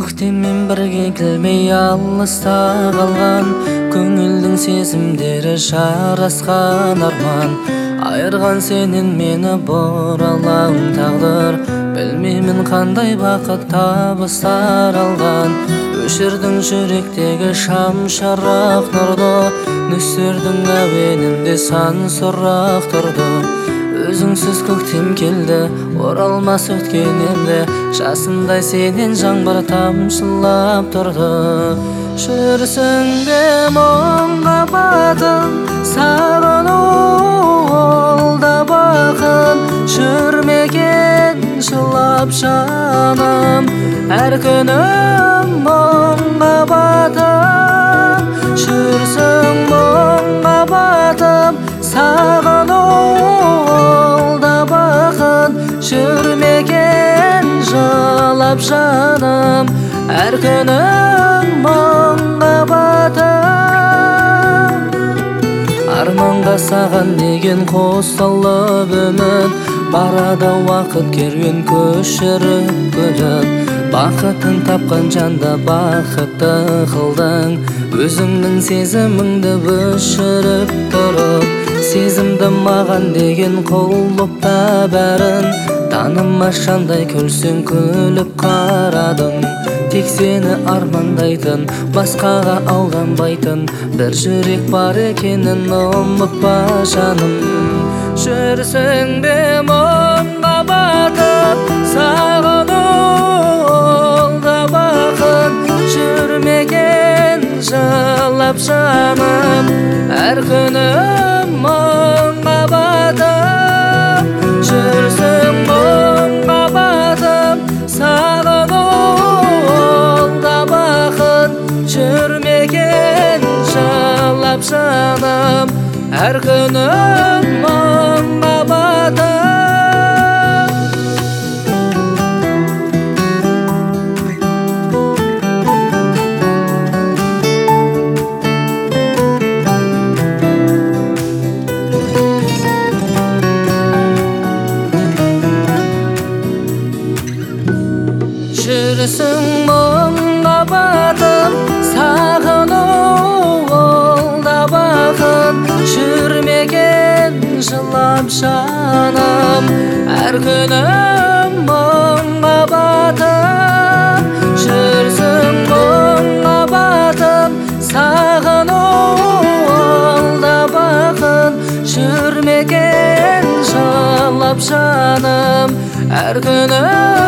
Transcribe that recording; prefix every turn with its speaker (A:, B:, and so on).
A: көктеммен бірге келмей алыста қалған көңілдің сезімдері жарасқан арман айырған сенен мені бұралаң тағдыр білмеймін қандай бақыт табыстар алған өшірдің жүректегі шам шарақ нұрды нөсердің әуенінде сан сұрақ тұрды өзіңсіз көктем келді оралмас өткен енді жасындай сенен жаңбыр тамшылап тұрды жүрсің бе мұңға батып сағыну ол да бақыт жүрмеген жылап жаным әр күнім мұңға батып жүрсің мұңға батып сағыну ол да бақыт жүрмеген жылап жаным әр күнім мұңға батып арманға саған деген қосылып үміт барады уақыт керуен көшіріп күліп бақытын тапқан жанда бақытты қылдың өзіңнің сезіміңді өшіріп тұрып сезімді маған деген құлыпта бәрін танымашандай күлсең күліп қарадың тек сені армандайтын басқаға алданбайтын бір жүрек бар екенін ұмытпа жаным жүрсің бе мұңға батып сағыну ол да бақыт жүрмеген жылап жаным әр күнім мұңға батып жүрсің мұңға батып сағыну ол да бақыт жүрмеген жылап жаным әр күнім мұңға батып жүрсің мұңға батып сағыну ол да бақыт жүрмеген жылап жаным әр күнім мұңға батып жүрсің мұңға батып сағыну ол да бақыт жүрмеген жылап жаным әр күнім